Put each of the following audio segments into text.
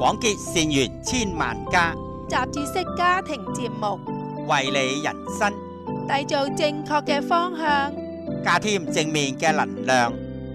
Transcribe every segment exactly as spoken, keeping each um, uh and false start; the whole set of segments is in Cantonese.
廣結善緣千萬家， 雜誌式家庭節目， 為你人生締造正確嘅方向， 加添正面嘅能量。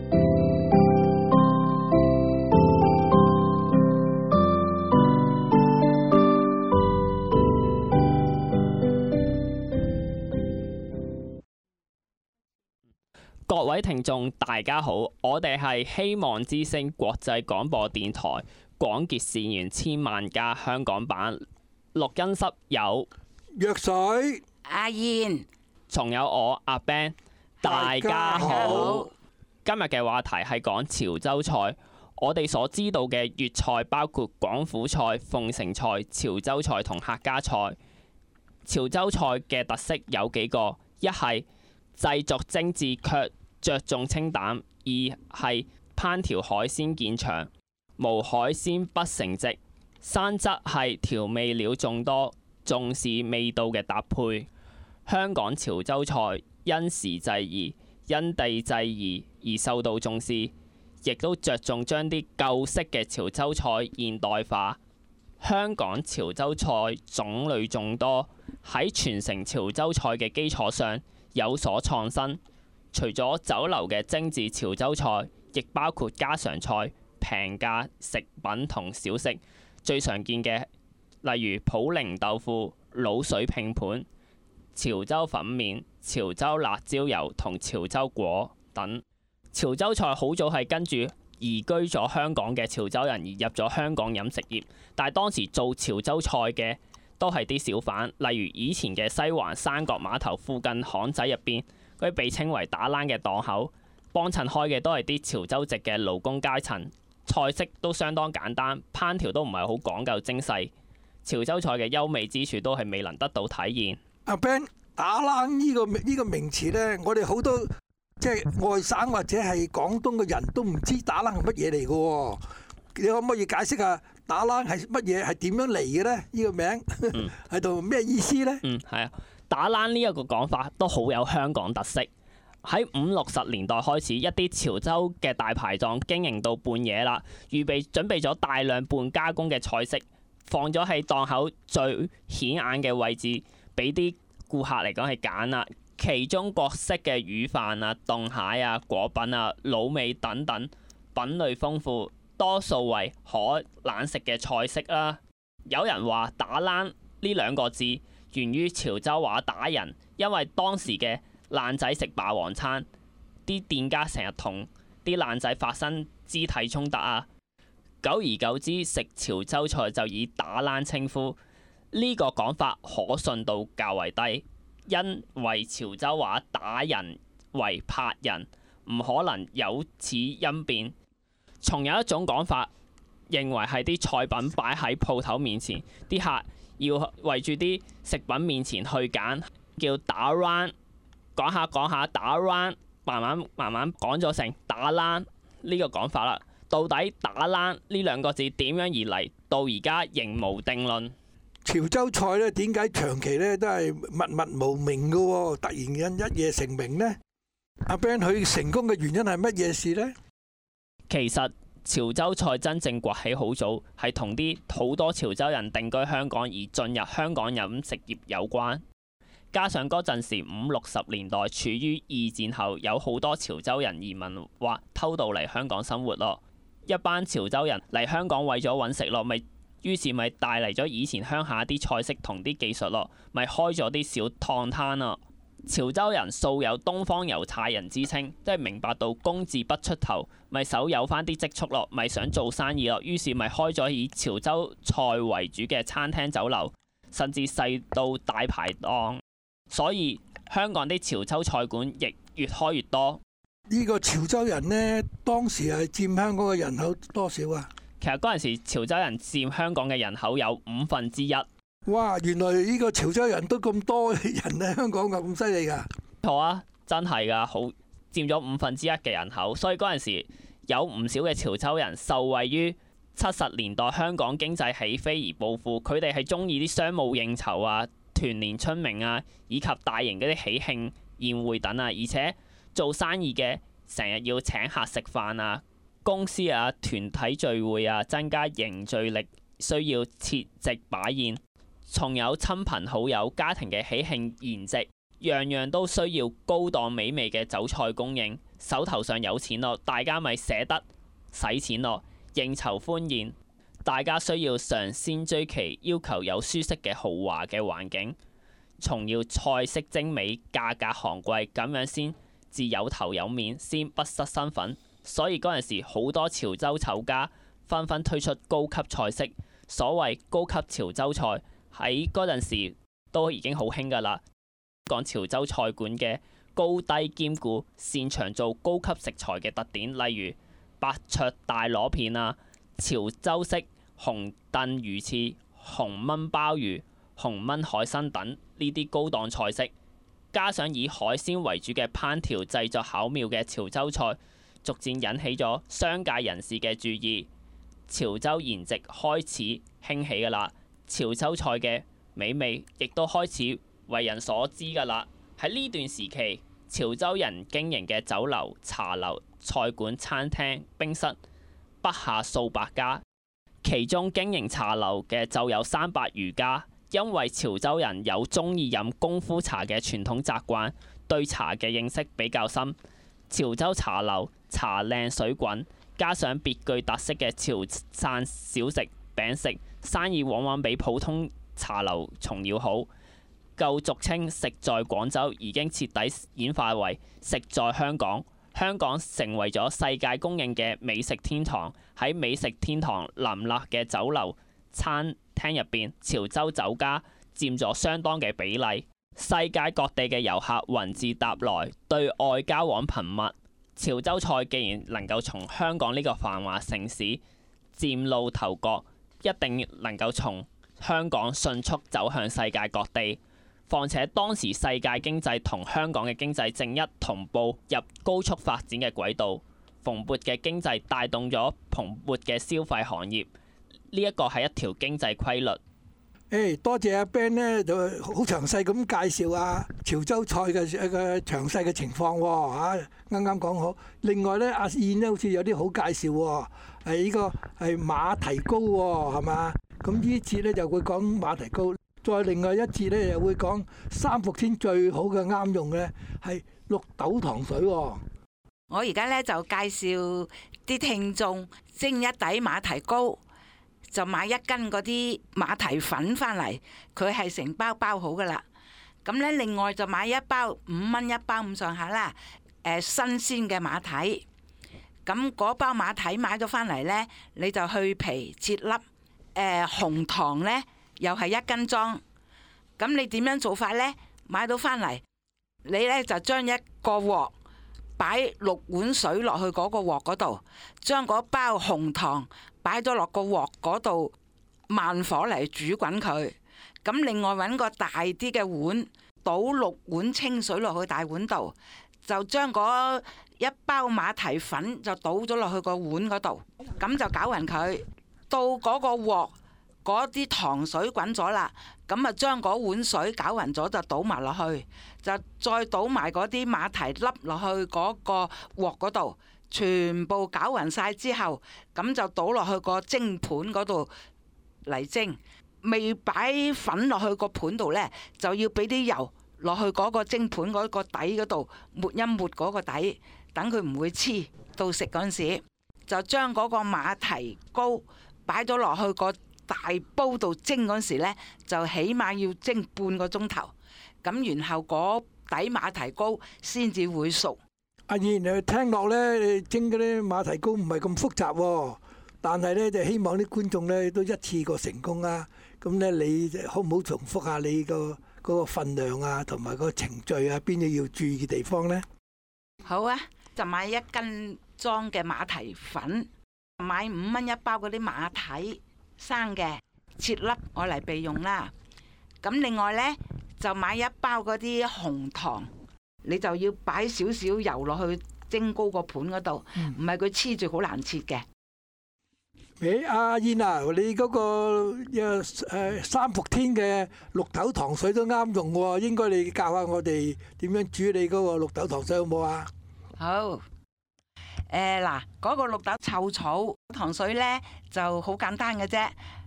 各位聽眾，大家好，我哋係希望之聲國際廣播電台廣結善緣千萬家香港版，錄音室有藥水、 阿燕， 仲有我阿 Ben， 大家好。今日嘅話題係講潮州菜。我哋所知道嘅粵菜包括廣府菜、鳳城菜、潮州菜同客家菜。潮州菜嘅特色有幾個，一係製作精緻卻着重清淡，二係烹調海鮮見長，無海鮮不成席，三則係調味料眾多，重視味道嘅搭配。香港潮州菜因時制宜、因地制宜而受到重視，亦都着重將啲舊式嘅潮州菜現代化。香港潮州菜種類眾多，喺傳承潮州菜嘅基礎上有所創新。除咗酒樓嘅精緻潮州菜，亦包括家常菜、平價食品同小食。最常見嘅例如普寧豆腐、滷水拼盤、潮州粉麵、潮州辣椒油同潮州果等。潮州菜好早係跟住移居咗香港嘅潮州人而入咗香港飲食業，但係當時做潮州菜嘅都係啲小販，例如以前嘅西環三角碼頭附近巷仔入邊嗰啲被稱為打冷嘅檔口，幫襯開嘅都係啲潮州籍嘅勞工階層，菜式都相當簡單，烹調都唔係好講究精細。潮州菜嘅優美之處都係未能得到體現。 阿 Ben， 打冷呢個呢個名詞呢，我哋好多即係外省或者係廣東嘅人都唔知打冷係乜嘢嚟嘅喎。你可唔可以解釋下打冷係乜嘢，係點樣嚟嘅呢？呢個名喺度咩意思呢？ 嗯，係啊，打冷呢一個講法都好有香港特色。喺五六十年代開始，一啲潮州嘅大排檔經營到半夜啦，預備準備咗大量半加工嘅菜式，放咗喺檔口最顯眼嘅位置，俾啲顧客嚟講係揀啦。其中各式嘅魚飯啊、凍蟹啊、果品啊、滷味等等，品類豐富，多數為可冷食嘅菜式啦。有人話打冷呢兩個字源於潮州話打人，因為當時嘅爛仔食霸王餐，啲店家成日同啲爛仔發生肢體衝突啊，久而久之食潮州菜就以打冷稱呼。呢個講法可信度較為低，因為潮州話打人為拍人，唔可能有此音變。仲有一種講法，認為係啲菜品擺喺鋪頭面前，啲客要圍住啲食品面前去揀，叫打冷。講下講下打冷，慢慢慢慢講咗成打冷呢個講法啦。到底打冷呢兩個字點樣而嚟？到而家仍無定論。 潮州菜咧點解長期咧都係默默無名嘅喎？突然間一夜成名呢？阿 Ben 佢成功嘅原因係乜嘢事呢？ 其實潮州菜真正崛起好早，係同啲好多潮州人定居香港而進入香港飲食業有關。加上嗰陣時五六十年代處於二戰後，有好多潮州人移民或偷渡嚟香港生活咯。一班潮州人嚟香港為咗揾食咯，咪於是咪帶嚟咗以前鄉下啲菜式同啲技術咯，咪開咗啲小檔攤咯。潮州人素有東方油菜人之稱，即係明白到工字不出頭，咪手有翻啲積蓄咯，咪想做生意咯，於是咪開咗以潮州菜為主嘅餐廳酒樓，甚至細到大排檔。所以香港啲潮州菜館亦越開越多。 呢個潮州人呢，當時係佔香港嘅人口多少啊？ 其實嗰陣時潮州人佔香港嘅人口有五分之一。 哇！原來呢個潮州人都咁多人喺香港㗎，咁犀利㗎？ 好啊，真係㗎，好佔咗五分之一嘅人口。所以嗰陣時有唔少嘅潮州人受惠於七十年代香港經濟起飛而暴富，佢哋係中意啲商務應酬啊、團年春茗啊，以及大型嗰啲喜慶宴會等啊，而且做生意嘅成日要請客食飯啊，公司啊團體聚會啊，增加凝聚力需要設席擺宴，仲有親朋好友、家庭嘅喜慶筵席，樣樣都需要高檔美味嘅酒菜供應。手頭上有錢咯，大家咪捨得使錢咯，應酬歡宴。大家需要嘗鮮追奇，要求有舒適嘅豪華嘅環境，仲要菜式精美、價格昂貴，咁樣先至有頭有面，先不失身份。所以嗰陣時好多潮州酒家紛紛推出高級菜式，所謂高級潮州菜喺嗰陣時都已經好興㗎啦。講潮州菜館嘅高低兼顧，擅長做高級食材嘅特點，例如白灼大螺片啊、潮州式紅燉魚翅、紅燜鮑魚、紅燜海參等呢啲高檔菜式，加上以海鮮為主嘅烹調製作巧妙嘅潮州菜，逐漸引起咗商界人士嘅注意。潮州筵席開始興起㗎啦，潮州菜嘅美味亦都開始為人所知㗎啦。喺呢段時期，潮州人經營嘅酒樓、茶樓、菜館、餐廳、冰室不下數百家，其中經營茶樓嘅就有三百餘家。因為潮州人有鍾意飲功夫茶嘅傳統習慣，對茶嘅認識比較深。潮州茶樓茶靚水滾，加上別具特色嘅潮汕小食餅食，生意往往比普通茶樓仲要好。舊俗稱食在廣州已經徹底演化為食在香港。香港成為咗世界公認嘅美食天堂。喺美食天堂林立嘅酒樓餐廳入邊，潮州酒家佔咗相當嘅比例。世界各地嘅遊客雲自搭來，對外交往頻密。潮州菜既然能夠從香港呢個繁華城市嶄露頭角，一定能夠從香港迅速走向世界各地。況且當時世界經濟同香港嘅經濟正一同步入高速發展嘅軌道，蓬勃嘅經濟帶動咗蓬勃嘅消費行業，呢一個係一條經濟規律。 誒，多謝阿 Ben 咧，就好詳細咁介紹啊潮州菜嘅一個詳細嘅情況喎嚇，啱啱講好。另外咧，阿燕咧好似有啲好介紹喎，係呢個係馬蹄糕喎，係嘛？咁呢節咧就會講馬蹄糕，再另外一節咧又會講三伏天最好嘅啱用嘅係綠豆糖水喎。 我而家咧就介紹啲聽眾蒸一底馬蹄糕。就買一斤嗰啲馬蹄粉翻嚟，佢係成包包好噶啦。咁咧，另外就買一包五蚊一包咁上下啦。誒，新鮮嘅馬蹄，咁嗰包馬蹄買咗翻嚟咧，你就去皮切粒。誒，紅糖咧又係一斤裝。咁你點樣做法咧？買到翻嚟，你咧就將一個鑊擺六碗水落去嗰個鑊嗰度，將嗰包紅糖擺咗落個鑊嗰度，慢火嚟煮滾佢。咁另外揾個大啲嘅碗，倒六碗清水落去大碗度，就將嗰一包馬蹄粉就倒咗落去個碗嗰度，咁就攪勻佢。到嗰個鑊嗰啲糖水滾咗啦，咁啊將嗰碗水攪勻咗就倒埋落去，就再倒埋嗰啲馬蹄粒落去嗰個鑊嗰度。全部攪勻晒之後，咁就倒落去個蒸盤嗰度嚟蒸。未擺粉落去個盤度呢，就要俾啲油落去嗰個蒸盤嗰個底嗰度抹一抹嗰個底，等佢唔會黐。到食嗰陣時，就將嗰個馬蹄糕擺咗落去個大煲度蒸嗰陣時呢，就起碼要蒸半個鐘頭。咁然後嗰底馬蹄糕先至會熟。 阿燕，你聽落咧，蒸嗰啲馬蹄糕唔係咁複雜喎，但係咧就希望啲觀眾咧都一次過成功啊！咁咧，你好唔好重複下你個嗰個份量啊，同埋個程序啊，邊啲要注意嘅地方咧？ 好啊，就買一斤裝嘅馬蹄粉，買五蚊一包嗰啲馬蹄生嘅，切粒我嚟備用啦。咁另外咧就買一包嗰啲紅糖。你就要擺少少油落去蒸高個盤嗰度，唔係佢黐住好難切嘅。 誒，阿燕啊，你嗰個誒三伏天嘅綠豆糖水都啱用喎，應該你教下我哋點樣煮你嗰個綠豆糖水好冇啊？ 好。誒嗱，嗰個綠豆臭草糖水咧就好簡單嘅啫。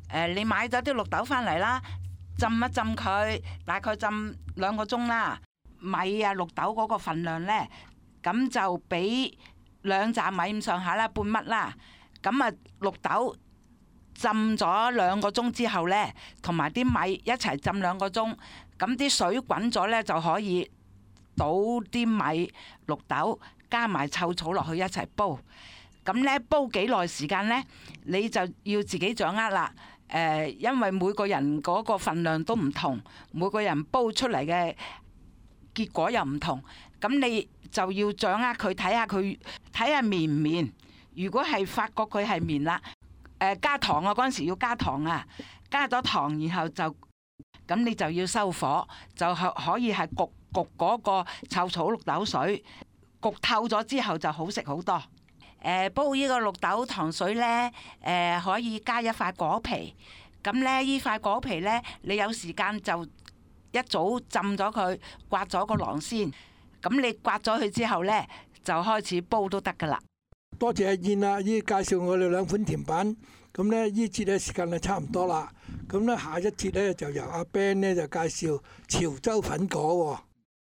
誒，你買咗啲綠豆翻嚟啦，浸一浸佢，大概浸兩個鐘啦。米啊綠豆嗰個份量呢，咁就俾兩紮米咁上下啦，半乜啦。咁啊綠豆浸咗兩個鐘之後呢，同埋啲米一齊浸兩個鐘，咁啲水滾咗呢，就可以倒啲米綠豆加埋臭草落去一齊煲。咁呢，煲幾耐時間呢？你就要自己掌握啦。誒、呃，因為每個人嗰個份量都唔同，每個人煲出嚟嘅結果又唔同，咁你就要掌握佢，睇下佢睇下綿唔綿。如果係發覺佢係綿啦，誒、呃、加糖啊，嗰陣時要加糖啊，加咗糖然後就咁你就要收火，就可可以係焗焗嗰個臭草綠豆水，焗透咗之後就好食好多。誒煲呢個綠豆糖水呢，誒、呃、可以加一塊果皮。咁呢，呢塊果皮呢，你有時間就一早浸咗佢，刮咗個囊先。咁你刮咗佢之後呢，就開始煲都得噶啦。 多謝阿燕啦，依介紹我哋兩款甜品。咁呢，依節嘅時間就差唔多啦。咁呢，下一節呢，就由阿 Ben 呢就介紹潮州粉果喎。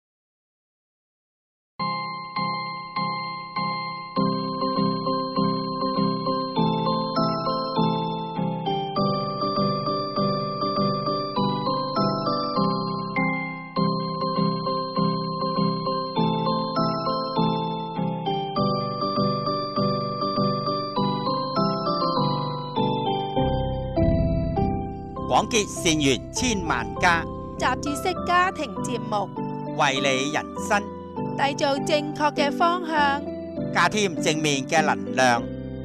廣結善緣千萬家， 雜誌式家庭節目， 為你人生締造正確嘅方向， 加添正面嘅能量。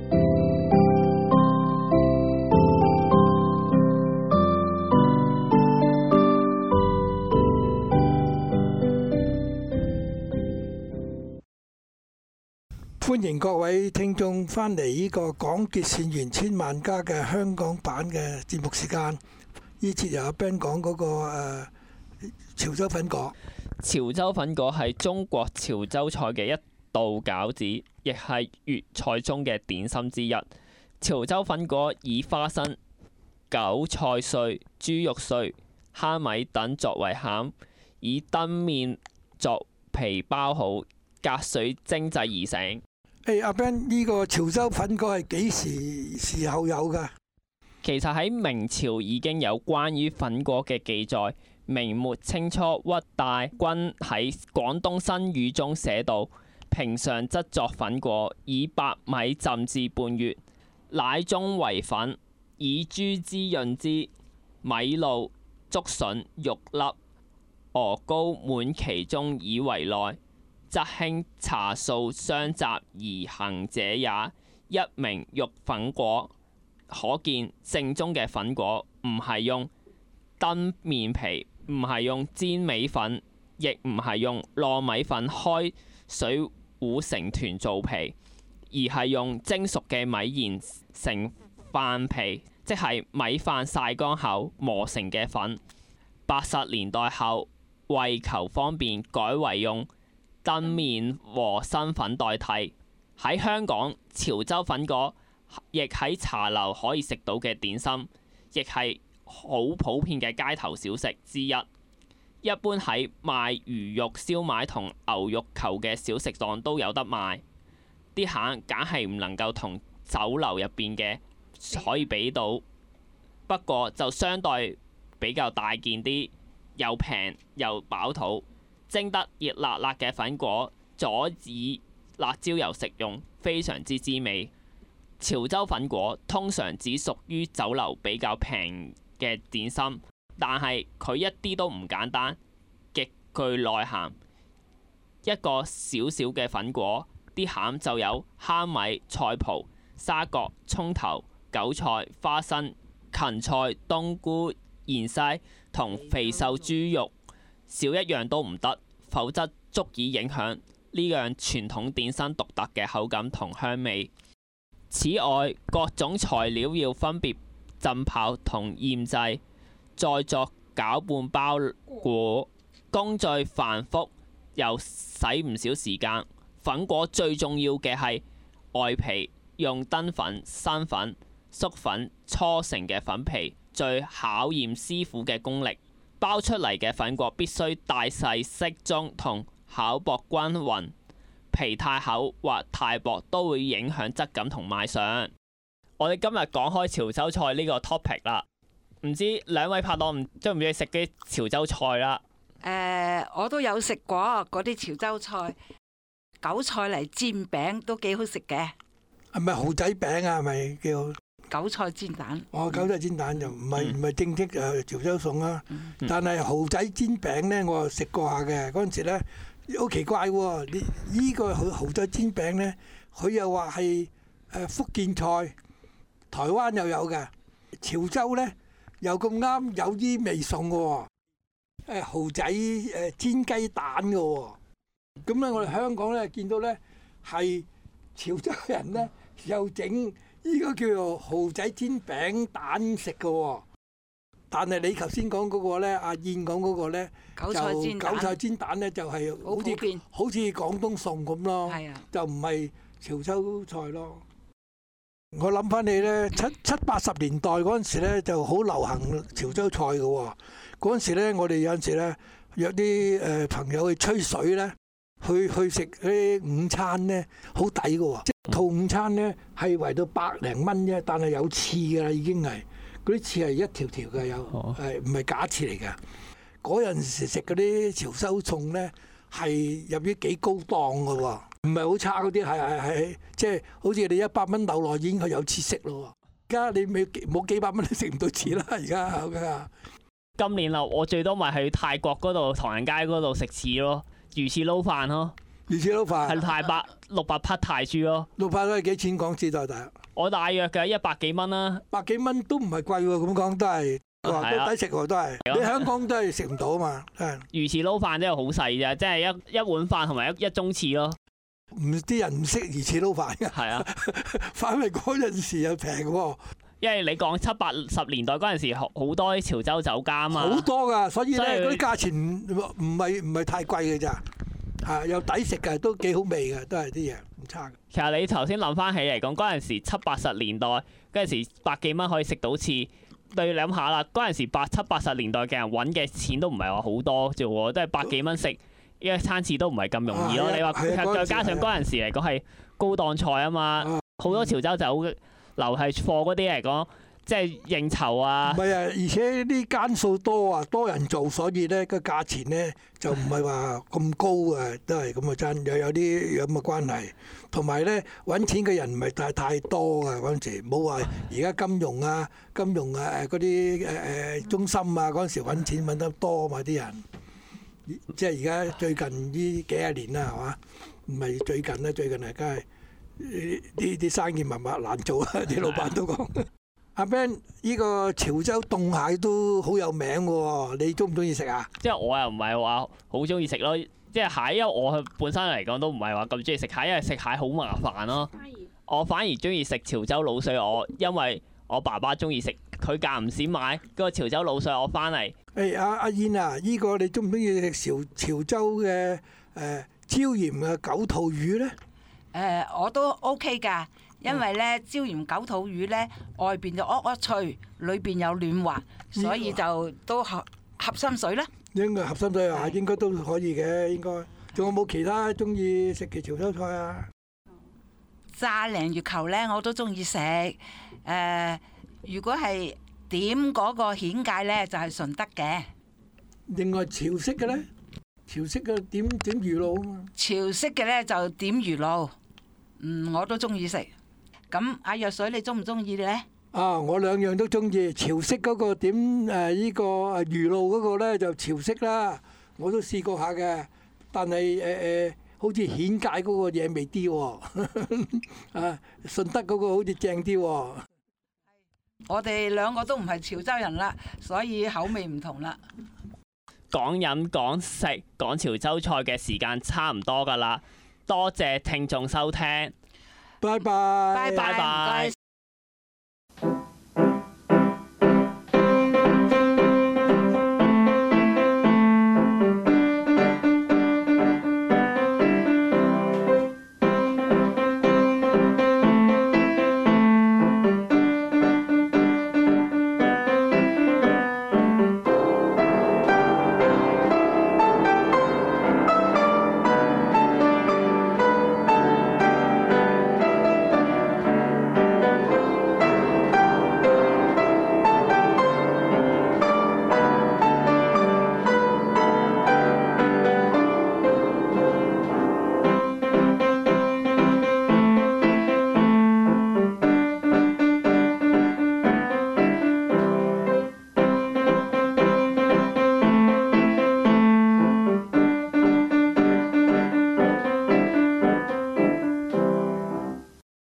歡迎各位聽眾翻嚟呢個廣結善緣千萬家嘅香港版嘅節目時間。呢次由阿 Ben 講嗰個誒潮州粉果。 潮州粉果係中國潮州菜嘅一道餃子，亦係粵菜中嘅點心之一。潮州粉果以花生、韭菜碎、豬肉碎、蝦米等作為餡，以燈麵作皮包好，隔水蒸製而成。 誒，阿 Ben，呢個潮州粉果係幾時時候有㗎？ 其實喺明朝已經有關於粉果嘅記載。明末清初，屈大均喺廣東新語中寫道：平常則作粉果，以白米浸至半月，乃中為粉，以珠滋潤之。米露、竹筍、肉粒、鵝膏滿其中以為內，則興茶素相雜而行者也，一名肉粉果。可見正宗嘅粉果唔係用燈麵皮，唔係用煎米粉，亦唔係用糯米粉開水糊成團做皮，而係用蒸熟嘅米研成飯皮，即係米飯曬乾後磨成嘅粉。八十年代後，為求方便，改為用燈麵和生粉代替。喺香港，潮州粉果亦喺茶樓可以食到嘅點心，亦係好普遍嘅街頭小食之一。一般喺賣魚肉燒賣同牛肉球嘅小食檔都有得賣。啲餡梗係唔能夠同酒樓入邊嘅可以比到，不過就相對比較大件啲，又平又飽肚。蒸得熱辣辣嘅粉果，佐以辣椒油食用，非常之滋味。潮州粉果通常只屬於酒樓比較平嘅點心，但係佢一啲都唔簡單，極具內涵。一個小小嘅粉果，啲餡就有蝦米、菜脯、沙葛、葱頭、韭菜、花生、芹菜、冬菇、芫茜同肥瘦豬肉，少一樣都唔得，否則足以影響呢樣傳統點心獨特嘅口感同香味。此外，各種材料要分別浸泡同醃製，再作攪拌包裹，工序繁複又使唔少時間。粉果最重要嘅係外皮，用燈粉、生粉粟粉搓成嘅粉皮最考驗師傅嘅功力。包出嚟嘅粉果必須大細適中同厚薄均勻，皮太厚或太薄都會影響質感同賣相。我哋今日講開潮州菜呢個 topic 啦，唔知兩位拍檔唔中唔中意食啲潮州菜啦？ 誒、呃，我都有食過嗰啲潮州菜，韭菜嚟煎餅都幾好食嘅。 係咪蠔仔餅啊？係咪叫韭菜煎蛋？ 哦，韭菜煎蛋就唔係唔係正式誒潮州餸啦。 嗯、 但係蠔仔煎餅咧，我又食過下嘅。嗰陣時咧好奇怪喎，呢依個蠔蠔仔煎餅咧，佢又話係誒福建菜，台灣又有嘅，潮州咧又咁啱有啲味餸嘅喎。誒蠔仔誒煎雞蛋嘅喎，咁咧我哋香港咧見到咧係潮州人咧又整呢個叫做蠔仔煎餅蛋食嘅喎，但係你頭先講嗰個咧，阿燕講嗰個咧， 韭菜煎蛋， 韭菜煎蛋咧就係好似普好似廣東餸咁咯， 係啊， 就唔係潮州菜咯。我諗翻起咧，七七八十年代嗰陣時咧就好流行潮州菜嘅喎。嗰陣時咧，我哋有陣時咧約啲誒朋友去吹水咧，去去食啲午餐咧，好抵嘅喎。即係套午餐咧係圍到百零蚊啫，但係有翅㗎啦，已經係嗰啲翅係一條條嘅，有係唔係假翅嚟㗎？嗰陣時食嗰啲潮州餸咧係入於幾高檔嘅喎，唔係好差嗰啲，係係係即係好似你一百蚊樓內已經係有翅食咯。而家你未冇幾百蚊都食唔到翅啦，而家㗎。 今年啦，我最多咪去泰國嗰度唐人街嗰度食翅咯，魚翅撈飯咯， 魚翅撈飯係泰百六百匹泰銖咯， 六百都係幾錢港紙大大？ 我大約嘅一百幾蚊啦， 百幾蚊都唔係貴喎，咁講都係，哇都抵食喎，都係。你香港都係食唔到啊嘛，係。 魚翅撈飯真係好細啫，即係一一碗飯同埋一一盅翅咯。 唔啲人唔識魚翅撈飯㗎。 係啊， 反為嗰陣時又平喎。 因為你講七八十年代嗰陣時，好好多啲潮州酒家啊嘛， 好多㗎，所以咧嗰所以啲價錢唔唔係唔係太貴嘅咋，係又抵食㗎，都幾好味㗎，都係啲嘢唔差嘅。 其實你頭先諗翻起嚟講，嗰陣時七八十年代嗰陣時百幾蚊可以食到翅，對你諗下啦，嗰陣時八七八十年代嘅人揾嘅錢都唔係話好多啫喎，都係百幾蚊食一餐翅都唔係咁容易咯。 啊、 你話啊、 再加上嗰陣時嚟講係高檔菜啊嘛，好、啊、多潮州酒樓係貨嗰啲嚟講，即係應酬啊。 唔係啊，而且啲間數多啊，多人做，所以咧個價錢咧就唔係話咁高啊，都係咁嘅真，又有啲咁嘅關係。同埋咧揾錢嘅人唔係太太多啊，嗰陣時冇話而家金融啊、金融啊誒嗰啲誒誒中心啊嗰陣時揾錢揾得多啊嘛啲人。即係而家最近呢幾廿年啦，係嘛？唔係最近啦，最近係梗係。呢啲生意麻麻難做啊！啲老闆都講。阿 Ben，呢個潮州凍蟹都好有名喎，你中唔中意食啊？ 即係我又唔係話好中意食咯，即係蟹，因為我本身嚟講都唔係話咁中意食蟹，因為食蟹好麻煩咯。我反而中意食潮州滷水鵝，因為我爸爸中意食，佢間唔時買嗰個潮州滷水鵝翻嚟。 誒阿阿燕啊，呢個你中唔中意食潮潮州嘅誒椒鹽嘅九肚魚咧？ 誒、呃、我都 OK 㗎，因為咧椒鹽九肚魚咧外邊就噏噏脆，裏邊有嫩滑，所以就都合合心水啦。 應該合心水啊，應該都可以嘅，應該。仲有冇其他中意食嘅潮州菜啊？ 炸鯪魚球咧我都中意食。誒、呃，如果係點嗰個蜆芥咧，就係、是、順德嘅。 另外潮式嘅咧？潮式嘅點點魚露啊嘛， 潮式嘅咧就點魚露，嗯我都中意食。咁阿藥水你中唔中意咧？ 啊，我兩樣都中意。潮式嗰個點誒依個魚露嗰個咧就潮式啦，我都試過下嘅。但係誒誒，好似蜆芥嗰個嘢味啲喎，啊順德嗰個好似正啲喎。 我哋兩個都唔係潮州人啦，所以口味唔同啦。 講飲講食講潮州菜嘅時間差唔多㗎啦，多謝聽眾收聽， 拜拜， 拜拜，唔該。